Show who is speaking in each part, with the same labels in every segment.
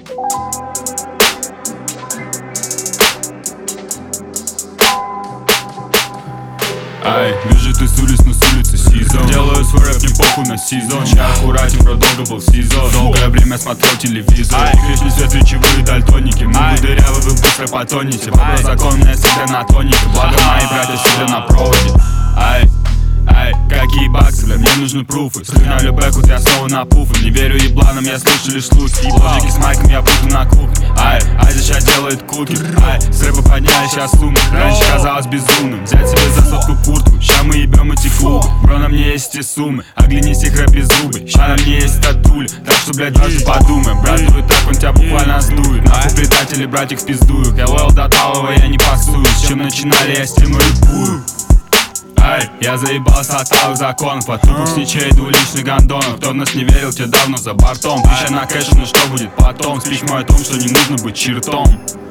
Speaker 1: Ай, вижу ты с улиц, но с улицы СИЗО. Делаю свой рэп, не похуй на сезон. Я аккуратен, бро, долго был в СИЗО. Долгое время смотрел телевизор. Грешный свет, речевые дальтоники. Мы дырявы, вы быстро потонете. Бабла законная, себя на тонике. Благо мои братья себя на проводе. Ай, какие баксы, бля, мне нужны пруфы. Слюнявлю бэкут, я снова на пуфы. Не верю ебланам, я слышу лишь слухи. Ложики с майком, я буду на кухне. Ай, сейчас делает куки. Ай, с рэпа подняли, сейчас луны. Раньше казалось безумным взять себе за сотку куртку. Ща мы ебем эти клубы. Бро, на мне есть эти суммы. Оглянись их рэп без зубы. Ща на мне есть татули. Так что, блядь, даже подумаем. Брат, дует так, он тебя буквально сдует. Нахуй предатели, братик, в пиздую. Я лоял до талого, я не пасую. С чем начинали, я стильно рыпую. Ай, я заебался от алых законов, от тупых сничей до уличных гондонов. Кто в нас не верил, те давно за бортом. Пища на кэше, ну что будет потом? Спич мой о том, что не нужно быть чертом.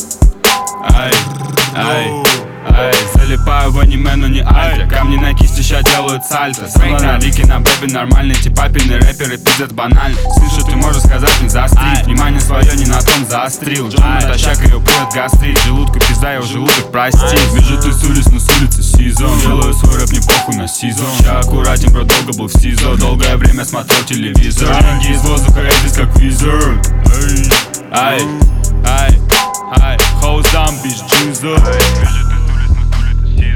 Speaker 1: Ай, залипаю в аниме, но не альтер. Камни на кисти ща делают сальто. Сэмла на Вики, на бэби нормальные. Те папины рэперы пиздят банально. Слышу, ты можешь сказать не заострить. Внимание свое не на том заострил. Джон натощак, ее прет гастрит. Желудку пизда, его желудок прости. Вижу ты с улиц, но с улицы СИЗО. Делаю свой рэп, не похуй на сезон. Я аккуратен, бро, долго был в СИЗО. Долгое время смотрел телевизор. Деньги из воздуха, я здесь как визер. Ай, hoes down, bitch, джинзо.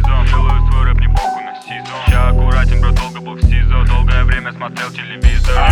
Speaker 2: Я аккуратен, бро, долго был в СИЗО. Долгое время смотрел телевизор.